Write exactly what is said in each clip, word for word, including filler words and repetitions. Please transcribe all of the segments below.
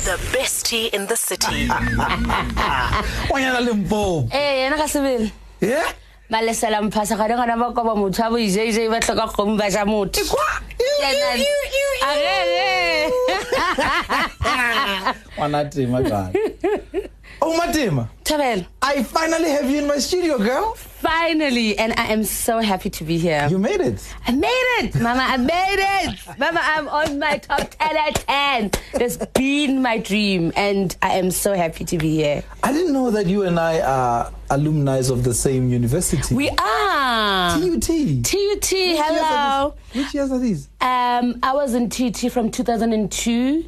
The best tea in the city. Wanyana Limpopo. Eh, yana ka sebele. Yeah? Malesela mphasa ga ngana ba kwa motho a bo ije ije ba tloka go mba ja motho. Ikwa. Agere. Wanatima God. Oh, Matima. Tabel. I finally have you in my studio, girl. Finally, and I am so happy to be here. You made it. I made it, Mama. I made it, Mama. I'm on my top ten at ten. It's been my dream, and I am so happy to be here. I didn't know that you and I are alumni of the same university. We are T U T. T U T. Hello. Which years are these? Um, I was in T U T from two thousand two,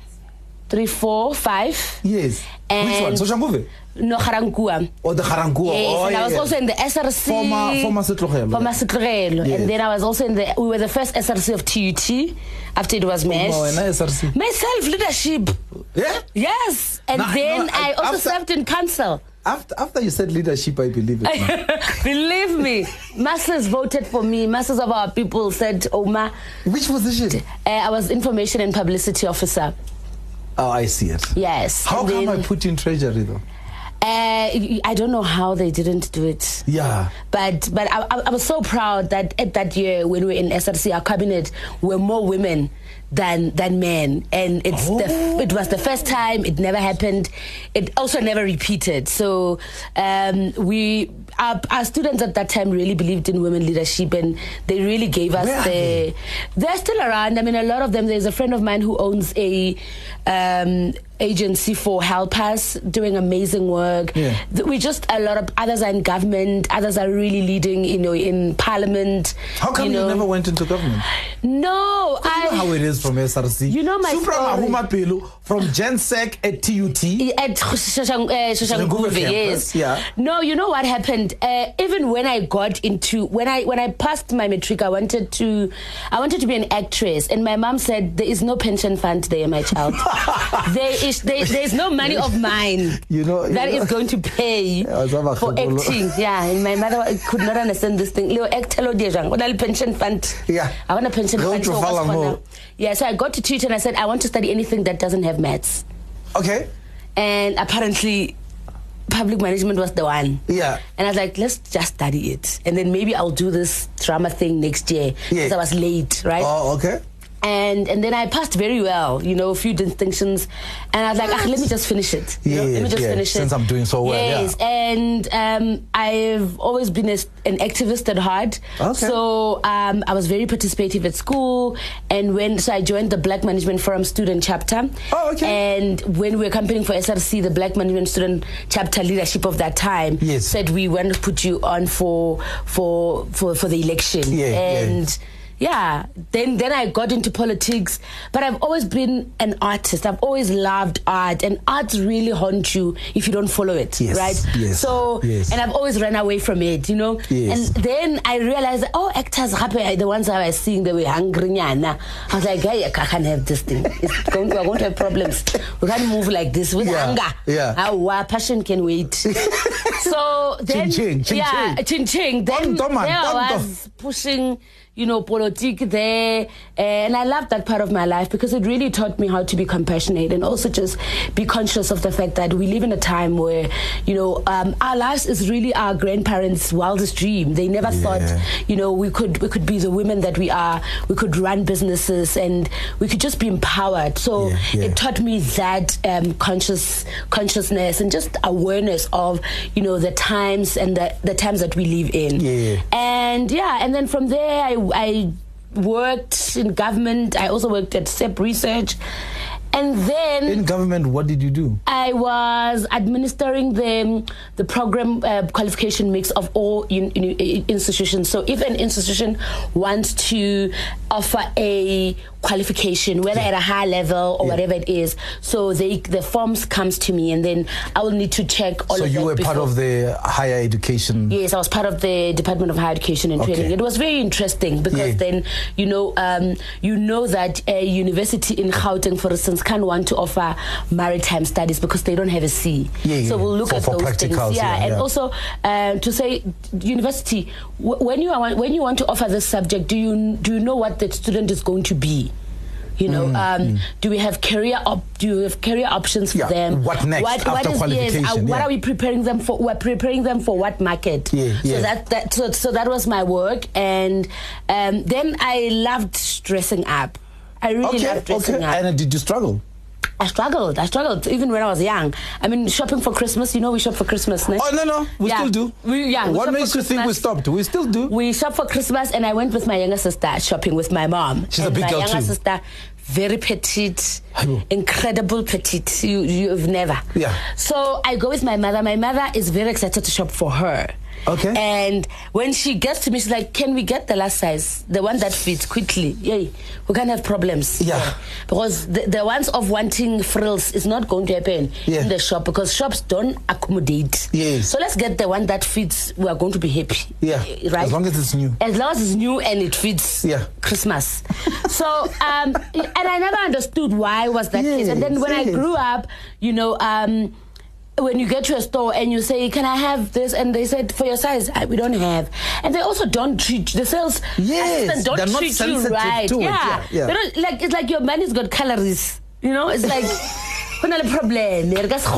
three, four, five. Yes. And which one? Soshanguve? No, Garankua. Or the Garankua? Yes, oh, and yeah, I was yeah. also in the S R C. Former, former Setlogelo. Former Setlogelo. Yes. And then I was also in the, we were the first S R C of T U T after it was merged. Oh, and S R C. Myself, leadership. Yeah? Yes. And No, then no, I also after, served in council. After, after you said leadership, I believe it. Believe me, masses voted for me. Masses of our people said, Oma. Which position? Uh, I was information and publicity officer. Oh, I see it. Yes. How and come then, I put you in treasury, though? Uh, I don't know how they didn't do it. Yeah. But but I, I was so proud that at that year when we were in S R C, our cabinet were more women than than men, and it's oh. the, it was the first time. It never happened. It also never repeated. So um, we our, our students at that time really believed in women leadership, and they really gave us Where the. They? They're still around. I mean, a lot of them. There's a friend of mine who owns a. Um, agency for Help Us, doing amazing work. Yeah. We just a lot of others are in government, others are really leading, you know, in parliament. How come you, you know. never went into government? No, I you know how it is from S R C. You know my Supra story. Mahuma Pelu from Gensec at T U T. At Soshanguve, yes. Yeah. No, you know what happened? Uh, even when I got into when I when I passed my matric, I wanted to I wanted to be an actress, and my mom said there is no pension fund there, my child. there is there, there is no money of mine you know you that know. is going to pay for acting. Yeah, and my mother could not understand this thing. Leo actelo dejang, what a pension fund. Yeah. I want a pension Go fund. to So yeah, so I got to teach, and I said I want to study anything that doesn't have maths. Okay. And apparently public management was the one. Yeah. And I was like, let's just study it, and then maybe I'll do this drama thing next year, because yeah. I was late, right? Oh, okay. And and then I passed very well, you know, a few distinctions, and I was like, ah, let me just finish it. You yeah, know? Let me just yeah. finish Since it. Since I'm doing so well, yes. yeah. And um, I've always been a, an activist at heart. Okay. So um, I was very participative at school, and when so I joined the Black Management Forum student chapter. Oh, okay. And when we were campaigning for S R C, the Black Management Student Chapter leadership of that time yes. said we want to put you on for for for, for the election. Yeah, and. Yeah. Yeah, then then I got into politics, but I've always been an artist. I've always loved art, and art really haunts you if you don't follow it, yes, right? Yes, so, yes. and I've always run away from it, you know? Yes. And then I realized, that, oh, actors, the ones I was seeing, they were hungry. I was like, hey, I can't have this thing. It's going to, we're going to have problems. We can't move like this with yeah, anger. Yeah. Our passion can wait. So then, ching, ching, yeah, ching, ching. Then Tonto, man, there I tonto. was pushing, you know, politique there, and I loved that part of my life because it really taught me how to be compassionate and also just be conscious of the fact that we live in a time where, you know, um, our lives is really our grandparents' wildest dream. They never yeah. thought, you know, we could we could be the women that we are, we could run businesses, and we could just be empowered. So yeah, yeah. it taught me that um, conscious consciousness and just awareness of, you know, the times and the, the times that we live in. Yeah. And yeah, and then from there I I worked in government. I also worked at S E P Research. And then in government, what did you do? I was administering the the program uh, qualification mix of all in, in, in institutions. So if an institution wants to offer a qualification, whether yeah. at a high level or yeah. whatever it is, so they the forms comes to me, and then I will need to check all so of that. So you were before. part of the higher education? Yes, I was part of the Department of Higher Education and okay. Training. It was very interesting because yeah. then you know um, you know that a university in Gauteng, for instance, can't want to offer maritime studies because they don't have a C. Yeah, yeah. So we'll look for, at for those things. Yeah, yeah, and yeah. also uh, to say university, w- when you are when you want to offer this subject, do you do you know what the student is going to be? You know, Mm, um, mm. do we have career op- do you have career options for Yeah, them? what next What, after what is, qualification? Yes, uh, what Yeah. are we preparing them for? We're preparing them for what market? Yeah, so yeah. that, that so, so that was my work, and um, then I loved dressing up. I really Okay, loved dressing okay. up. And uh, did you struggle? I struggled. I struggled even when I was young. I mean, shopping for Christmas. You know, we shop for Christmas. No? Oh, no, no. We Yeah. still do. We, yeah. we What shop makes for you think we Christmas. stopped? We still do. We shop for Christmas, and I went with my younger sister shopping with my mom. She's a and big my girl younger too. sister, very petite, Aibo. incredible petite. You, you've never. Yeah. So I go with my mother. My mother is very excited to shop for her. Okay. And when she gets to me, she's like, "Can we get the last size, the one that fits quickly? Yay, we can't have problems." Yeah. Because the, the ones of wanting frills is not going to happen Yeah. in the shop, because shops don't accommodate. Yes. So let's get the one that fits. We are going to be happy. Yeah. Right. As long as it's new. As long as it's new and it fits Yeah. Christmas. So, um, and I never understood why was that case. And then when I Yes, grew up, you know, um, when you get to a store and you say, "Can I have this?" and they said, "For your size, I, we don't have." And they also don't treat the sales Yes, assistant don't they're not treat you sensitive right. to it. Yeah, Yeah, yeah. They don't, like it's like your money's got calories. You know, it's like. problem.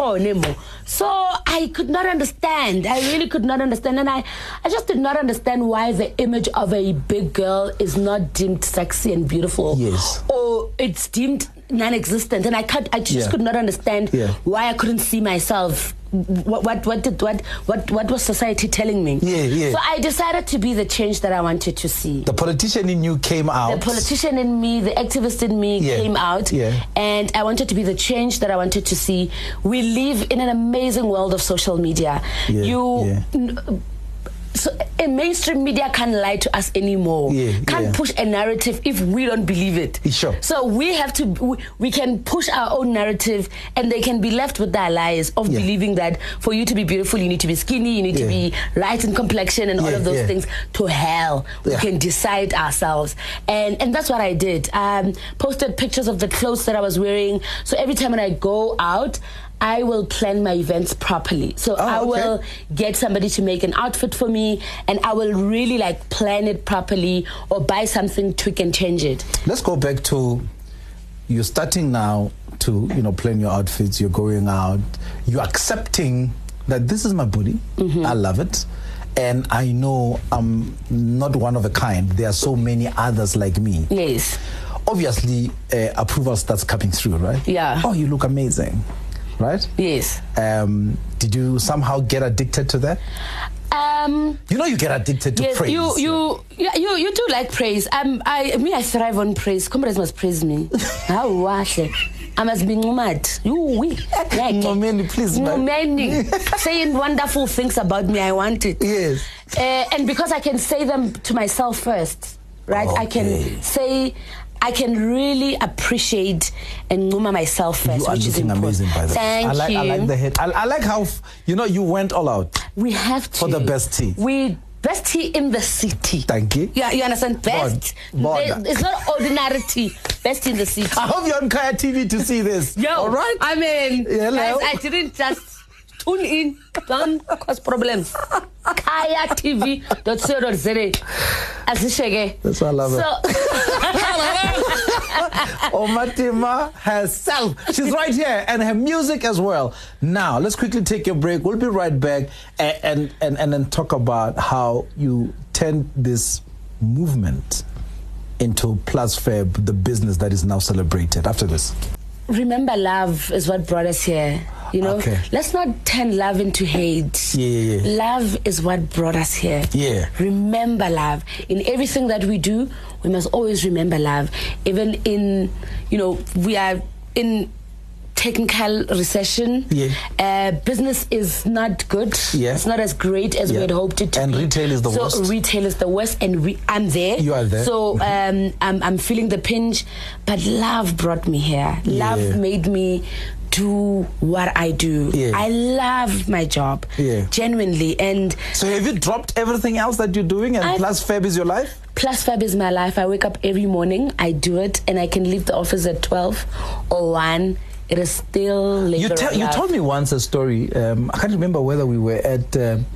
So I could not understand. I really could not understand. And I, I just did not understand why the image of a big girl is not deemed sexy and beautiful. Yes. Or it's deemed non-existent. And I can't, I just Yeah. could not understand Yeah. why I couldn't see myself. What what what did what what what was society telling me? Yeah, yeah. So I decided to be the change that I wanted to see. The politician in you came out. The politician in me, the activist in me Yeah, came out, yeah. and I wanted to be the change that I wanted to see. We live in an amazing world of social media. Yeah, you. yeah. N- So, and mainstream media can't lie to us anymore. Yeah, can't yeah. push a narrative if we don't believe it. Sure. So we have to, we, we can push our own narrative, and they can be left with their lies of Yeah. believing that for you to be beautiful, you need to be skinny, you need Yeah. to be light in complexion, and all Yeah, of those yeah. things. To hell, we Yeah. can decide ourselves, and and that's what I did. Um, posted pictures of the clothes that I was wearing. So every time when I go out, I will plan my events properly. So Oh, I okay. will get somebody to make an outfit for me, and I will really like plan it properly, or buy something, tweak and change it. Let's go back to you're starting now to, you know, plan your outfits, you're going out, you're accepting that this is my body, Mm-hmm. I love it, and I know I'm not one of a kind. There are so many others like me. Yes. Obviously, uh, approval starts coming through, right? Yeah. Oh, you look amazing, right? Yes. Um, did you somehow get addicted to that? Um, You know you get addicted to yes, praise. you you yeah, you you do like praise. Um, I me I thrive on praise. Comrades must praise me. How wahle. I must be mad. You we. Ngomeni, please, man. Ngomeni. Saying wonderful things about me. I want it. Yes. Uh, and because I can say them to myself first, right? I Okay. can say, I can really appreciate and know myself first, You are which is looking important. amazing, by the way. Thank I like, you. I like the head. I, I like how, f- you know, you went all out. We have to. For the best tea. We best tea in the city. Thank you. Yeah, you understand? Best. Border. There- It's not ordinary tea. Best in the city. I hope you're on Kaya T V to see this. Yo, all right? I mean, Hello. guys, I didn't just tune in. Don't cause problems. Kaya T V dot co dot za. Azishege. That's why I love so, Omatima herself. She's right here, and her music as well. Now, let's quickly take a break. We'll be right back and, and, and, and then talk about how you turned this movement into Plus Fab, the business that is now celebrated. After this. remember, love is what brought us here. You know, Okay. let's not turn love into hate. Yeah, yeah, yeah. Love is what brought us here. Yeah. Remember love. In everything that we do, we must always remember love. Even in, you know, we are in technical recession. Yeah. Uh, business is not good. Yeah. It's not as great as Yeah. we had hoped it to And be. retail is the so worst. retail is the worst, and we, I'm there. You are there. So um, I'm, I'm feeling the pinch, but love brought me here. Yeah. Love made me do what I do. Yeah. I love my job. Yeah. Genuinely. And So have you dropped everything else that you're doing, and I've- Plus Fab is your life? Plus Fab is my life. I wake up every morning, I do it, and I can leave the office at twelve or one. It is still labor You, tell, of you love. told me once a story. Um, I can't remember whether we were at uh,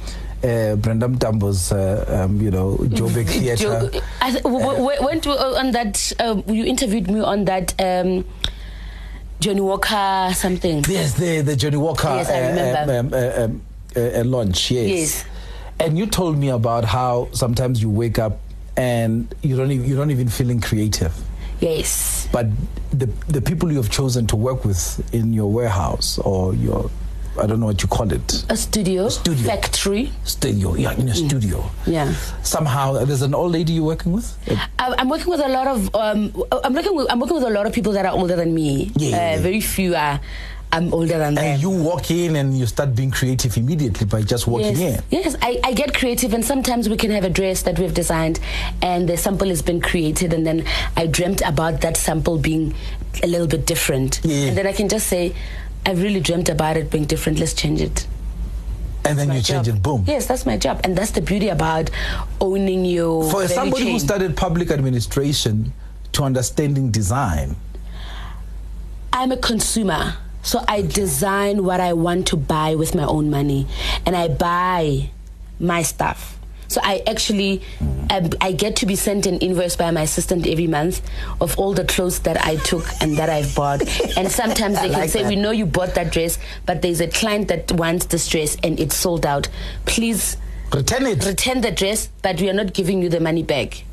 uh, Brenda Mtambo's, uh, um, you know, Joburg Theatre. Jo- I th- w- w- went to, uh, on that, uh, you interviewed me on that um, Johnny Walker something. Yes, the, the Johnny Walker Yes, I remember. uh, um, uh, um, uh, uh, launch, yes. Yes. And you told me about how sometimes you wake up and you don't even, you don't even feeling creative. Yes. But the the people you have chosen to work with in your warehouse or your, I don't know what you call it. A studio. A studio. Factory. Studio, yeah, in a mm. studio. Yeah. Somehow, there's an old lady you're working with? I, I'm working with a lot of, um, I'm, working with, I'm working with a lot of people that are older than me. Yeah. Uh, very few are, I'm older than them. And you walk in and you start being creative immediately by just walking yes. in. Yes, I, I get creative, and sometimes we can have a dress that we've designed and the sample has been created, and then I dreamt about that sample being a little bit different. Yeah. And then I can just say, I really dreamt about it being different, let's change it. And then My you job. change it, boom. Yes, that's my job. And that's the beauty about owning your For value somebody chain. who studied public administration to understanding design. I'm a consumer. So I design what I want to buy with my own money, and I buy my stuff. So I actually, I, I get to be sent an invoice by my assistant every month of all the clothes that I took and that I've bought. And sometimes they can like say, that. we know you bought that dress, but there's a client that wants this dress and it's sold out. Please Return it. return the dress, but we are not giving you the money back.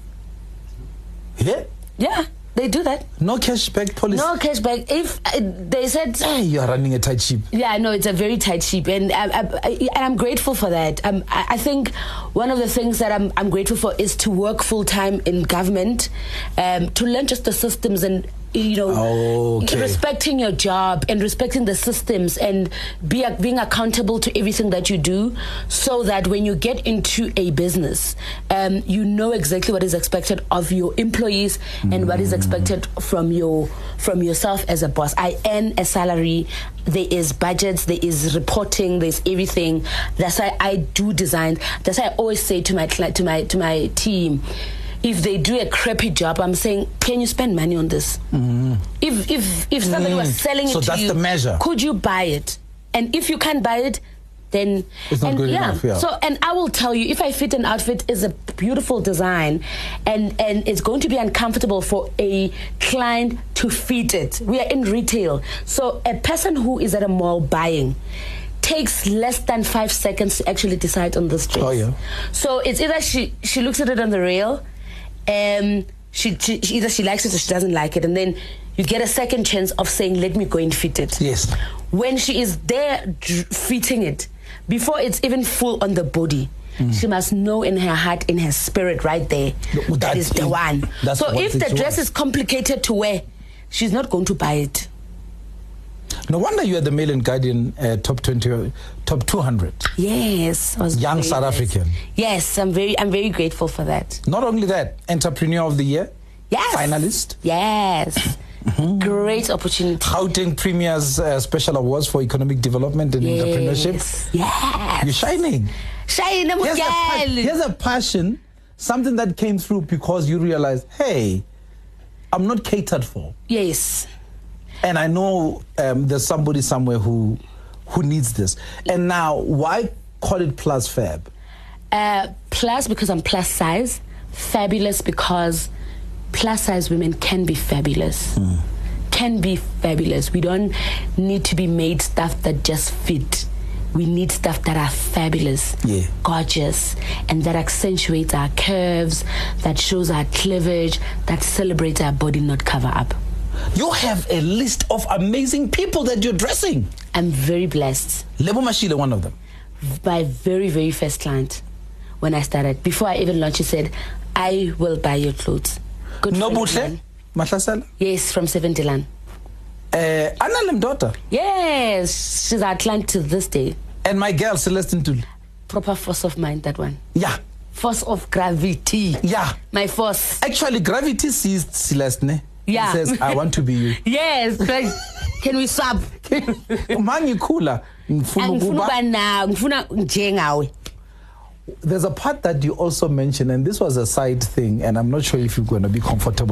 Yeah. Yeah, they do that. No cashback policy. No cashback. If uh, they said, Hey, you are running a tight ship. yeah, no, it's a very tight ship, and I, I, I, and I'm grateful for that. Um, I, I think one of the things that I'm, I'm grateful for is to work full time in government, um, to learn just the systems and, you know, Okay. respecting your job and respecting the systems and be, being accountable to everything that you do, so that when you get into a business, um, you know exactly what is expected of your employees and what is expected from your from yourself as a boss. I earn a salary. There is budgets. There is reporting. There's everything. That's why I do design. That's why I always say to my cli- to my to my team, if they do a crappy job, I'm saying, can you spend money on this? Mm-hmm. If if if somebody Mm. was selling it So to that's you, the measure. could you buy it? And if you can't buy it, then It's not and good yeah. enough, yeah. So, and I will tell you, if I fit an outfit is a beautiful design, and and it's going to be uncomfortable for a client to fit it. We are in retail, so a person who is at a mall buying takes less than five seconds to actually decide on this dress. Oh, yeah. So it's either she she looks at it on the rail, um, she, she, she either she likes it or she doesn't like it, and then you get a second chance of saying, let me go and fit it. Yes. When she is there dr- fitting it, before it's even full on the body, mm. she must know in her heart, in her spirit right there, No, that that is the is- one. that's So what if it the dress was. is complicated to wear, she's not going to buy it. No wonder you are the Mail and Guardian uh, top twenty, top two hundred. Yes, I was Young very South blessed. African. Yes, I'm very, I'm very grateful for that. Not only that, Entrepreneur of the Year, Yes, finalist. Yes, great opportunity. Gauteng Premier's uh, Special Awards for Economic Development and Entrepreneurship. Yes, yes. You're shining. Shine, Here's a, pa- girl. here's a passion, something that came through because you realized, hey, I'm not catered for. Yes. And I know um, there's somebody somewhere who who needs this. And now, why call it Plus Fab? Uh, plus because I'm plus size. Fabulous because plus size women can be fabulous. Mm. Can be fabulous. We don't need to be made stuff that just fit. We need stuff that are fabulous, Yeah. gorgeous, and that accentuates our curves, that shows our cleavage, that celebrates our body, not cover up. You have a list of amazing people that you're dressing. I'm very blessed. Lebo Mashile, one of them. My very, very first client, when I started, before I even launched, he said, I will buy your clothes. Good friend of Nobuhle mine. Mahlasela. Yes, from Seventy-Land. Uh, Anna Lemdota. Yes, she's our client to this day. And my girl, Celestine Tuli. Proper force of mind, that one. Yeah. Force of gravity. Yeah. My force. Actually, gravity sees Celestine. Yeah. And says, I want to be you. Yes, like, can we swap? Mangi kula. Angifuna ukuba nawe, ngifuna njengawe. There's a part that you also mentioned, and this was a side thing, and I'm not sure if you're going to be comfortable.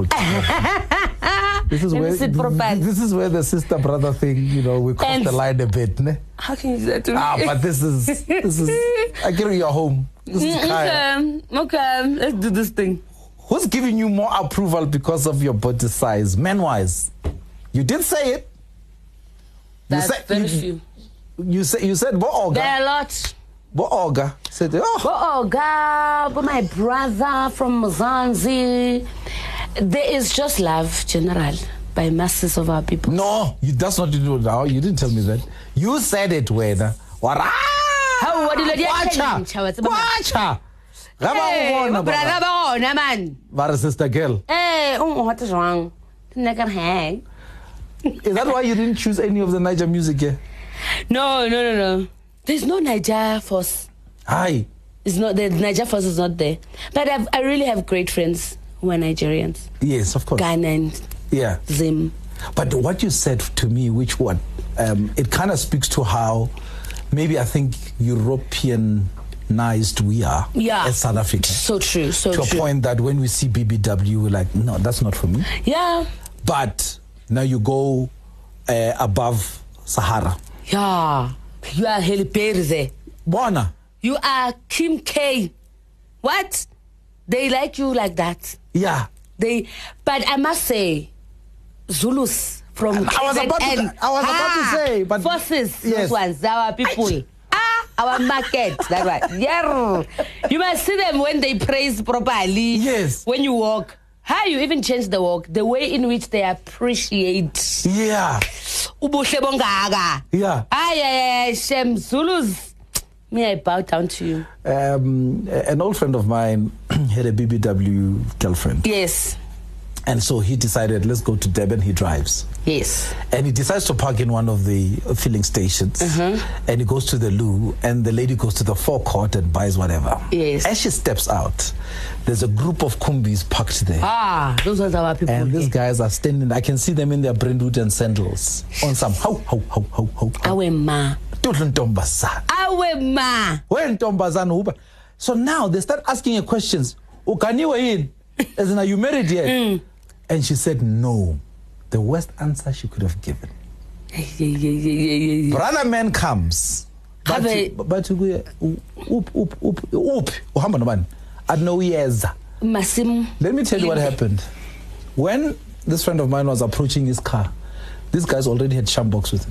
This is Let me where sit properly. this is where the sister brother thing, you know, we cross And- the line a bit, ne? How can you do that to me? Ah, but this is this is I get you're home. This is Kaya. Okay, okay, let's do this thing. Who's giving you more approval because of your body size, man-wise? You did say it. That's you said, very you, few. You said you said Bo Olga. There are a lot. Bo Olga said, oh. Bo Olga, but my brother from Mzansi. There is just love, general, by masses of our people. No, you, that's not you now. You didn't tell me that. You said it, whether. How what did you Watcha. Watcha. Hey, brother, bona man. What a sister girl. Hey, oh, what is wrong? Never hang. Is that why you didn't choose any of the Niger music here? No, no, no, no. There's no Niger force. Hi. It's not the Niger force is not there. But I've, I really have great friends who are Nigerians. Yes, of course. Ghanaian. Yeah. Zim. But what you said to me, which one? Um, it kind of speaks to how maybe I think Europeanized we are yeah. as South Africa. So true, so to true. To a point that when we see B B W, we're like, no, that's not for me. Yeah. But now you go uh, above Sahara. Yeah. You are Halle Berry. Bona. You are Kim K. What? They like you like that. Yeah. They, but I must say, Zulus from I was about to, I was ah, about to say, but forces, yes. those ones, our people. Ah, our market, that one. Yeah. You must see them when they praise properly. Yes. When you walk. How you even change the walk, the way in which they appreciate. Yeah. Ubuhle bongaka. Yeah. Ay, ay, ay, Shem Zulus. May I bow down to you? Um, an old friend of mine had a B B W girlfriend. Yes. And so he decided, let's go to Durban. He drives. Yes. And he decides to park in one of the filling stations. Uh-huh. And he goes to the loo, and the lady goes to the forecourt and buys whatever. Yes. As she steps out, there's a group of kumbis parked there. Ah, those are our people. And these guys are standing. I can see them in their Brentwood and sandals on some ho ho ho ho ho. Awe ma. Awe ma. When Tombazan Uber. So now they start asking her questions. Ukaniwe in? As in, are you married yet? Mm. And she said no. The worst answer she could have given. Yeah, yeah, yeah, yeah, yeah. Brother man comes. But but oop oop oop oop. Uhamba noman. At no years. Masim. Let me tell you what happened. When this friend of mine was approaching his car, these guys already had shambok with him.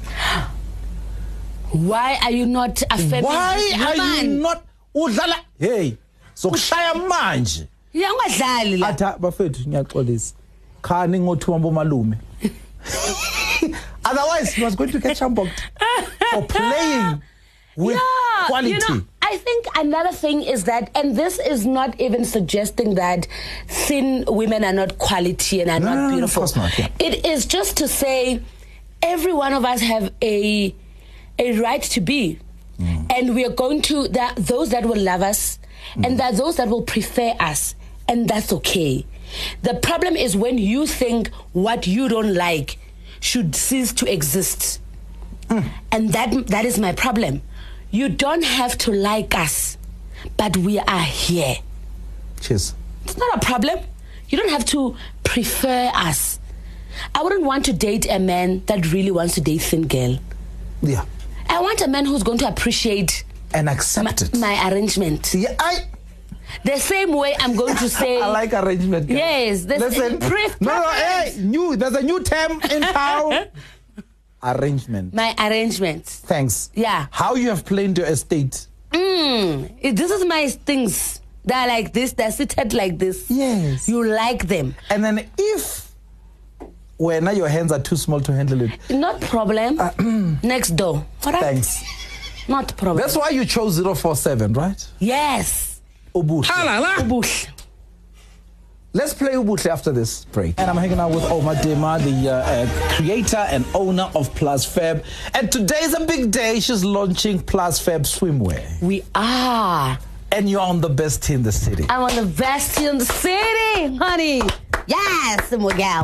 Why are you not affirming? Why are man? you not udlala? Hey, so kushaya manje. Yangadlali la. Atha bafethu ngiyaxolisa. Khani ngothuwa malume. Otherwise he was going to get shamboked for playing with yeah, quality. You know, I think another thing is that, and this is not even suggesting that thin women are not quality and are no, not no, beautiful. Of course not, yeah. It is just to say every one of us have a a right to be. Mm. And we are going to, there are those that will love us, mm. and there are those that will prefer us, and that's okay. The problem is when you think what you don't like should cease to exist. Mm. And that that is my problem. You don't have to like us, but we are here. Cheers. It's not a problem. You don't have to prefer us. I wouldn't want to date a man that really wants to date thin girl. Yeah. I want a man who's going to appreciate and accept my, it. my arrangement. Yeah, I. The same way I'm going to say. I like arrangement. Girl. Yes. Listen. Pre- no, no, hey, new. There's a new term in town. Arrangement. My arrangements. Thanks. Yeah. How you have planned your estate. Mm, this is my things. They're like this. They're seated like this. Yes. You like them. And then if. Well, now your hands are too small to handle it. Not problem. Uh, Next door. All right? Thanks. Not problem. That's why you chose zero four seven, right? Yes. Ubuhle. Ubuhle. Let's play Ubuhle after this break. And I'm hanging out with Omar Dema, the uh, uh, creator and owner of Plus Fab. And today's a big day. She's launching Plus Fab Swimwear. We are. And you're on the best team in the city. I'm on the best team in the city, honey. Yes, Miguel.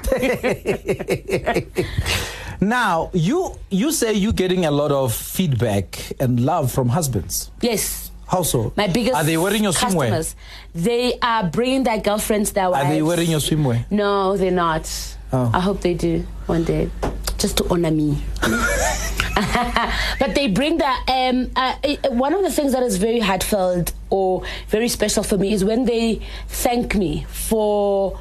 Now, you you say you're getting a lot of feedback and love from husbands. Yes. How so? My biggest Are they wearing your swimwear? They are bringing their girlfriends, their wives. Are they wearing your swimwear? No, they're not. Oh. I hope they do one day, just to honor me. But they bring that. Um, uh, it, one of the things that is very heartfelt or very special for me is when they thank me for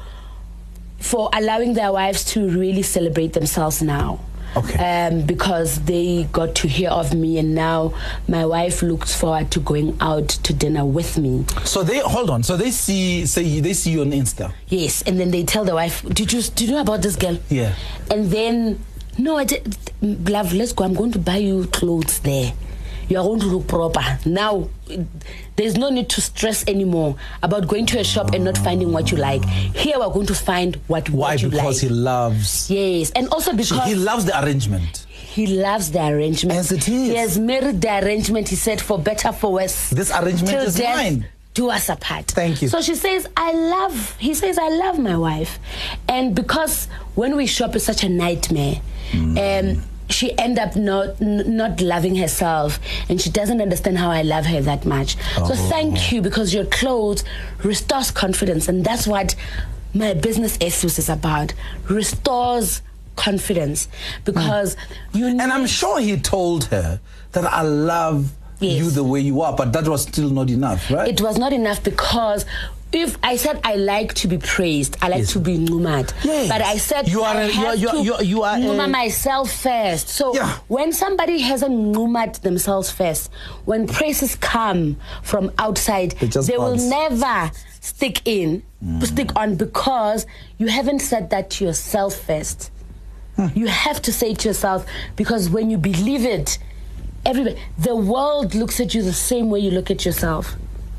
for allowing their wives to really celebrate themselves now. Okay. Um, because they got to hear of me, and now my wife looks forward to going out to dinner with me. So they hold on. So they see, say they see you on Insta. Yes, and then they tell the wife, "Did you did you know about this girl?" Yeah. And then, no, I did, love. Let's go. I'm going to buy you clothes there. You are going to look proper now. There's no need to stress anymore about going to a shop and not finding what you like. Here we're going to find what, Why? what you like. Because he loves. Yes, and also because he loves the arrangement. He loves the arrangement. As it is. He has married the arrangement. He said, for better, for worse. This arrangement till is death mine. Do us apart. Thank you. So she says, I love, he says, I love my wife. And because when we shop, it's such a nightmare. Mm. Um, she end up not n- not loving herself, and she doesn't understand how I love her that much. Oh. So thank you, because your clothes restores confidence, and that's what my business ethos is about. Restores confidence, because mm. you need. And I'm sure he told her that I love yes. you the way you are, but that was still not enough, right? It was not enough, because if I said I like to be praised, I like yes. to be numat. Yes. But I said you are I a, have you are, you are, you are to numa a... myself first. So yeah. when somebody hasn't numat themselves first, when praises come from outside, they bounce. will never stick in, mm. stick on, because you haven't said that to yourself first. Hmm. You have to say it to yourself, because when you believe it, everybody, the world looks at you the same way you look at yourself.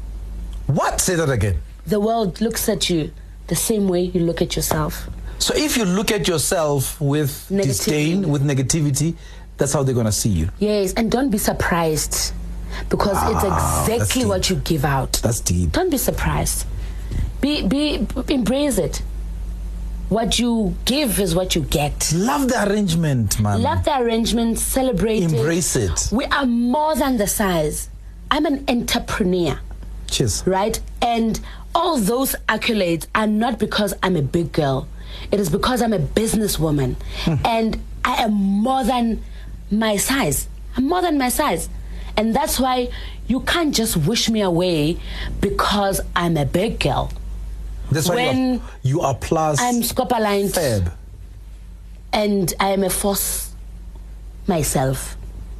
What? Say that again. The world looks at you the same way you look at yourself. So if you look at yourself with negativity. disdain, with negativity, that's how they're going to see you. Yes, and don't be surprised, because wow, it's exactly what you give out. That's deep. Don't be surprised. Be, be, embrace it. What you give is what you get. Love the arrangement, man. Love the arrangement, celebrate it. Embrace it. We are more than the size. I'm an entrepreneur. Cheers. Right? And all those accolades are not because I'm a big girl. It is because I'm a businesswoman. Hmm. And I am more than my size. I'm more than my size. And that's why you can't just wish me away because I'm a big girl. That's why when you are, you are plus. I'm scope aligned. Fab. And I am a force myself.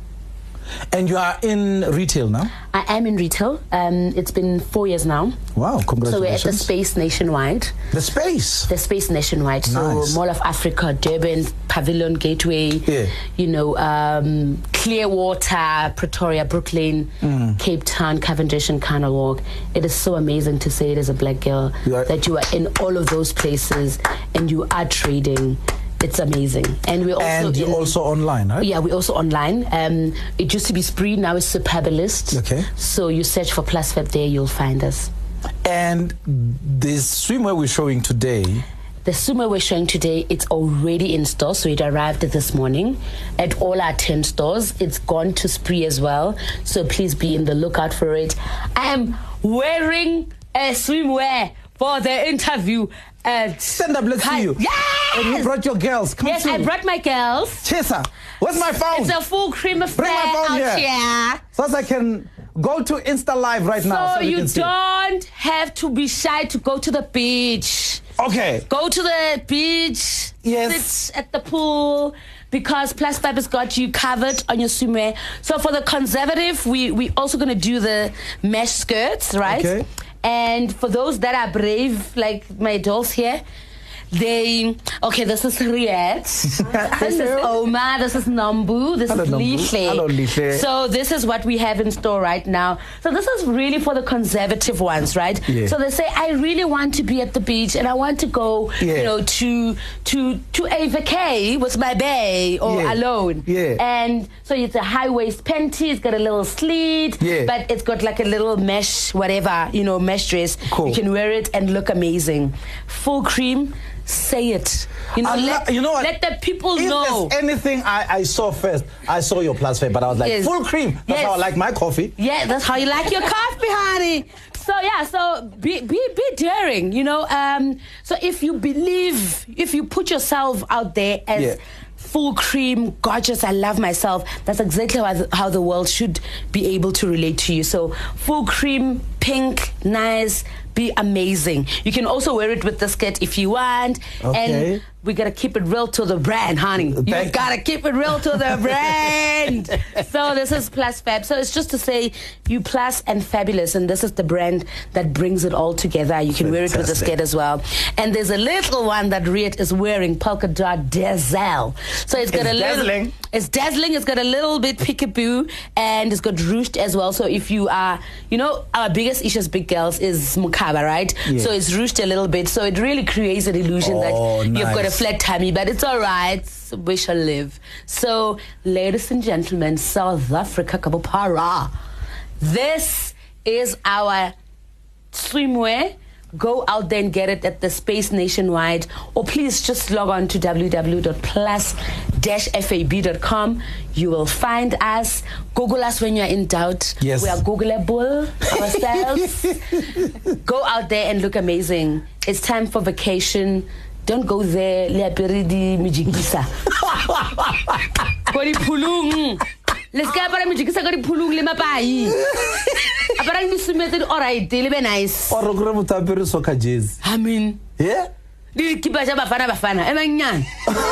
And you are in retail now? I am in retail. Um, it's been four years now. Wow, congratulations. So we're at the Space Nationwide. The Space? The Space Nationwide. Nice. So Mall of Africa, Durban, Pavilion, Gateway, yeah. you know, um, Clearwater, Pretoria, Brooklyn, mm. Cape Town, Cavendish, and Canal Walk. It is so amazing to say it as a black girl you are- that you are in all of those places and you are trading. It's amazing. And we also And you're in, also online, right? Yeah, we're also online. Um, it used to be Spree, now it's Superbalist. Okay. So you search for PlusFab there, you'll find us. And this swimwear we're showing today... The swimwear we're showing today, it's already in store. So it arrived this morning at all our ten stores. It's gone to Spree as well. So please be in the lookout for it. I am wearing a swimwear for the interview. Uh, Stand up, let's see you. Yes! And you brought your girls. Come yes, soon. I brought my girls. Chesa, where's my phone? It's a full cream affair Bring my phone out here. here. So as I can go to Insta Live right so now. So you can see. don't have to be shy to go to the beach. Okay. Go to the beach. Yes. Sit at the pool. Because PlusFab has got you covered on your swimwear. So for the conservative, we we also going to do the mesh skirts, right? Okay. And for those that are brave, like my dolls here, they... Okay, this is Riet. This is Oma. This is Nambu. This Hello, is Nambu. Lihle. Hello, Lihle. So this is what we have in store right now. So this is really for the conservative ones, right? Yeah. So they say, I really want to be at the beach and I want to go, yeah. you know, to to to a vacay with my bae or yeah. alone. Yeah. And so it's a high waist panty. It's got a little slit, yeah. but it's got like a little mesh, whatever, you know, mesh dress. Cool. You can wear it and look amazing. Full cream. Say it. You know, I let, lo- you know what? let the people if know. If there's anything I, I saw first, I saw your PlusFab, but I was like, yes. full cream. That's yes. how I like my coffee. Yeah, that's how you like your coffee, honey. So yeah, so be be be daring, you know. Um, so if you believe, if you put yourself out there as yeah. full cream, gorgeous. I love myself. That's exactly how, the, how the world should be able to relate to you. So full cream, pink, nice, be amazing. You can also wear it with the skirt if you want. Okay. And we gotta keep it real to the brand, honey. You Thank- gotta keep it real to the brand. So this is Plus Fab. So it's just to say you plus and fabulous, and this is the brand that brings it all together. You can wear it with the Fantastic. skirt as well. And there's a little one that Riet is wearing, polka dot dazzle. So it's got It's a little dazzling. It's dazzling. It's got a little bit peekaboo, and it's got ruched as well. So if you are, you know, our biggest issue as big girls is mukaba, right? Yeah. So it's ruched a little bit. So it really creates an illusion Oh, that you've got a nice. flat tummy, but it's all right. We shall live. So, ladies and gentlemen, South Africa, Kabopara. This is our swimwear. Go out there and get it at the Space Nationwide, or please just log on to w w w dot plus dash fab dot com. You will find us. Google us when you're in doubt. Yes. We are Googleable ourselves. Go out there and look amazing. It's time for vacation. Don't go there. Le apere di mijikisa. Ko di phulung. Le ska apara mijikisa ko di phulung le mapai. Apara di sumete all right, le be nice. Or gore motho a apere soccer jersey. I mean, Yeah? di kipa ja bafana bafana. E manyane.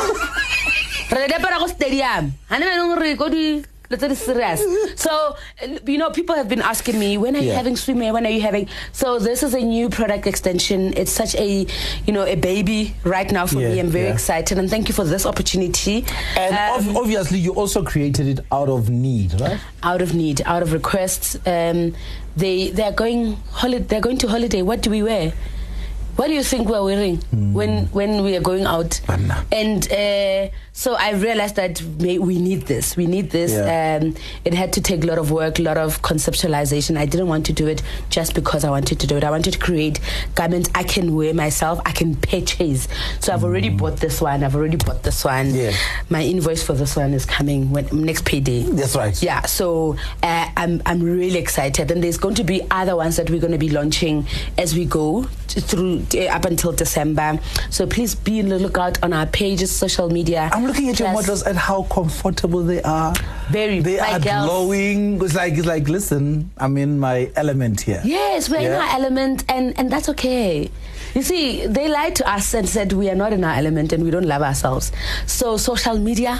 Re de para go stadium. Hane ba nong re go di let's serious. So, you know, people have been asking me, when are you Yeah. having swimwear? When are you having? So this is a new product extension. It's such a, you know, a baby right now for Yeah, me. I'm very yeah. excited, and thank you for this opportunity. And Um, ob- obviously, you also created it out of need, right? out of need, out of requests. Um, they they are going holiday. They're going to holiday. What do we wear? What do you think we're wearing Hmm. when when we are going out? Anna. And uh, so I realized that may, we need this. We need this. Yeah. Um, it had to take a lot of work, a lot of conceptualization. I didn't want to do it just because I wanted to do it. I wanted to create garments I can wear myself. I can purchase. So I've already bought this one. I've already bought this one. Yeah. My invoice for this one is coming when next payday. That's right. Yeah, so uh, I'm I'm really excited, and there's going to be other ones that we're going to be launching as we go t- through uh, up until December. So please be on the lookout on our pages, social media. I'm looking at your Plus, models and how comfortable they are. Very, They my are girls. glowing. It's like, it's like, listen, I'm in my element here. Yes, we're in Yeah. our element, and and that's okay. You see, they lied to us and said we are not in our element and we don't love ourselves. So social media,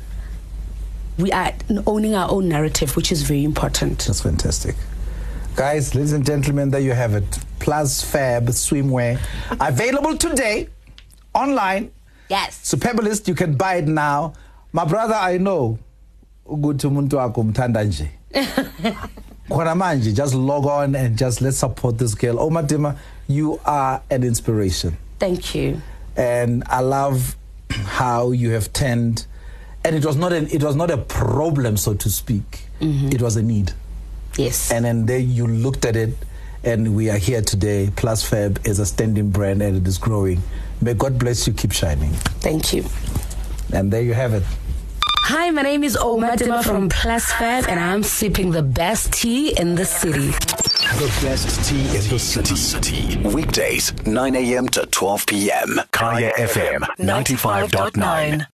we are owning our own narrative, which is very important. That's fantastic. Guys, ladies and gentlemen, there you have it. Plus Fab swimwear. Available today, online. Yes. Superbalist, you can buy it now. My brother, I know. Ukuthi umuntu wakho umthanda nje. Khona manje, just log on and just let's support this girl. Oh, Madima, you are an inspiration. Thank you. And I love how you have turned, and it was not an, it was not a problem, so to speak. Mm-hmm. It was a need. Yes. And then there you looked at it, and we are here today. Plus Fab is a standing brand, and it is growing. May God bless you. Keep shining. Thank you. And there you have it. Hi, my name is Omadima from Plus Fab, and I'm sipping the best tea in the city. The best tea in the city. Weekdays, nine a.m. to twelve p.m. Kaya F M ninety-five point nine.